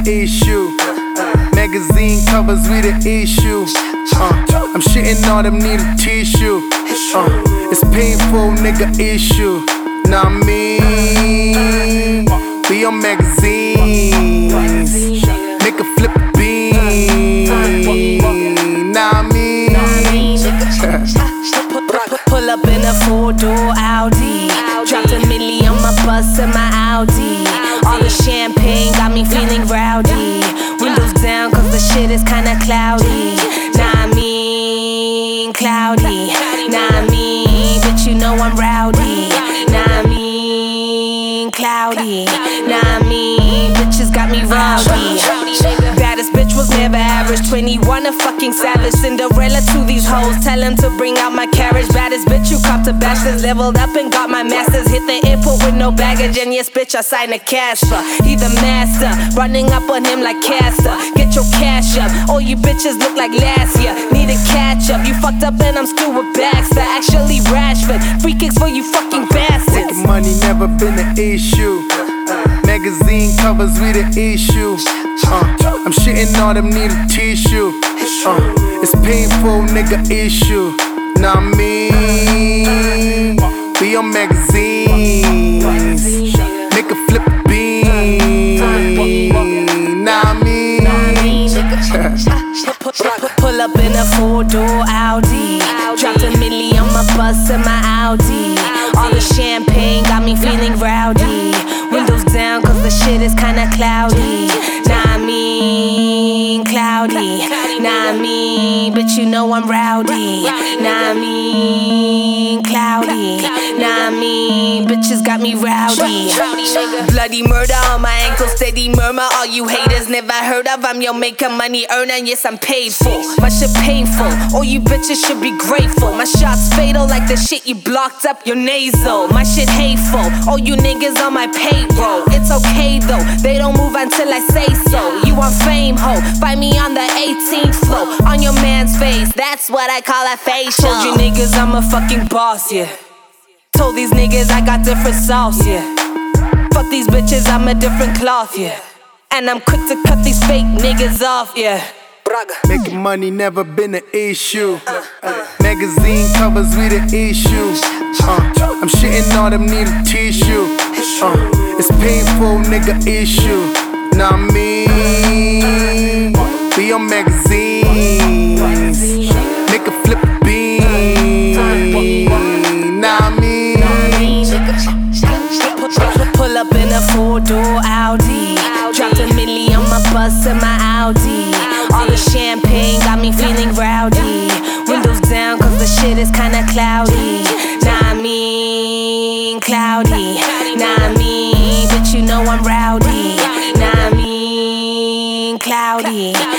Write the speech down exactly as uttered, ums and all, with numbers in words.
issue. Magazine covers, we the issue. Uh, I'm shitting all them need a tissue. Uh, it's painful, nigga issue. Nah, me, we on magazines. Make a flip a bean. Nah, me. Pull up in a four-door Audi. Dropped a milli on my bus and my Audi. All the champagne got me feeling rowdy. Windows down cause the shit is kinda cloudy. Nah, I mean cloudy. Nah, I mean, but you know I'm rowdy. Nah, I mean cloudy. Nah, I mean, bitches got me rowdy. Baddest bitch was never average. twenty-one, a fucking savage. Cinderella to these hoes, tell them to bring out my carriage. Baddest bitch, you copped a bachelor's, leveled up and got my masters. Hit the airport with no baggage, and yes, bitch, I signed a Casper. He the master, running up on him like Castor. Get your cash up, all you bitches look like last year. Need a catch up, you fucked up and I'm still with Baxter. Actually, Rashford, free kicks for you fucking bastards. Making money never been an issue. Magazine covers, we the issue. Uh, I'm shitting all them need a tissue. Uh, it's painful, nigga issue. Nah, me, we on magazines. Make a flip a bean. Nah, me. Pull up in a four-door Audi. Dropped a milli on my bus and my Audi. All the champagne got me feeling rowdy. Windows down cause the shit is kinda cloudy. Nah, I mean cloudy. Nah, I mean, but you know I'm rowdy. Nah, I mean cloudy. Nah, I mean, bitches got me rowdy. Bloody murder on my ankle, steady murmur. All you haters never heard of. I'm your maker, money earner, yes I'm paid for. My shit painful, all you bitches should be grateful. My shots fatal like the shit you blocked up your nasal. My shit hateful, all you niggas on my payroll. It's okay though, they don't move until I say so. You want fame, ho, find me on the eighteenth floor. On your man's face, that's what I call a facial. Told you niggas I'm a fucking boss, yeah. Told these niggas I got different sauce, yeah. Fuck these bitches, I'm a different cloth, yeah. And I'm quick to cut these fake niggas off, yeah. Making money never been an issue. Magazine covers, we the issue. Uh, I'm shitting all them need a tissue. Uh, it's painful, nigga issue. Nah, me, we on magazines. Make a flip a bean. Nah, me. Pull up in a four-door Audi. Dropped a milli on my bus and my Audi. All the champagne got me feeling rowdy. Windows down cause the shit is kinda cloudy. Nah, I mean cloudy. Nah, I mean, but you know I'm rowdy. Nah, I mean cloudy.